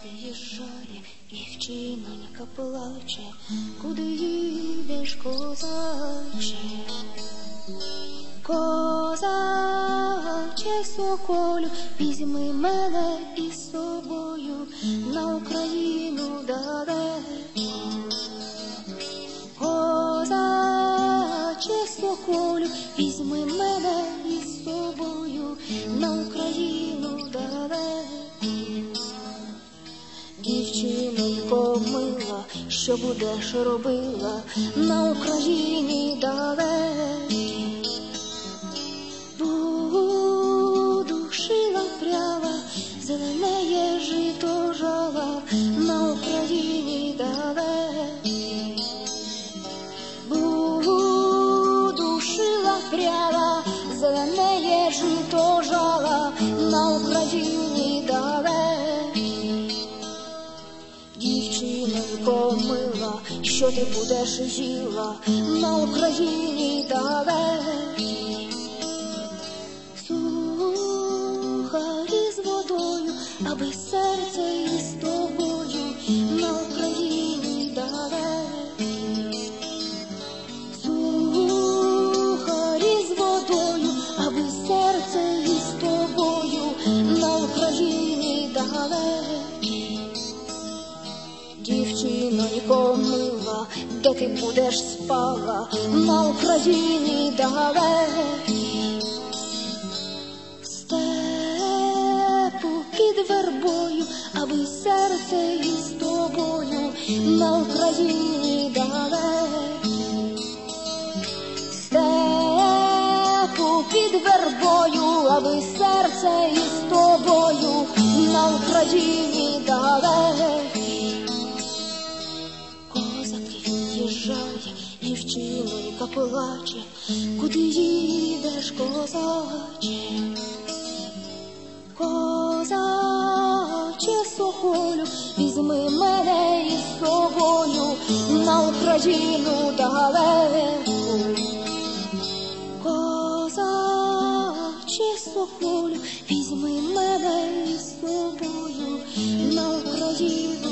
Виїжджає дівчинонька плаче, куди їдеш, козаче? Козаче соколю, візьми мене із собою на Україну далеко. Козаче соколю, візьми мене із собою на Україну далеко. Дівчинонько мила, що будеш робила на Україні далекій? Буду шила пряла, зеленеє жито жала на Україні далекій. Буду шила пряла, зеленеє жито жала на Україні далекій. Дівчинонько мила, що ти будеш їла на Україні далекій? Сухарі з водою, аби серце із тобою на Україні далекій. Сухарі з водою, аби серце із тобою на Україні далекій. Дівчинонько мила, де ти будеш спала на Україні далекій? В степу під вербою, аби серце із тобою на Україні далекій. В степу під вербою, аби серце із тобою на Україні далекій. Виїжджає дівчинонька плаче, куди їдеш, козаче? Козаче соколю, візьми мене із собою на Україну далеку. Козаче соколю, візьми мене із собою на Україну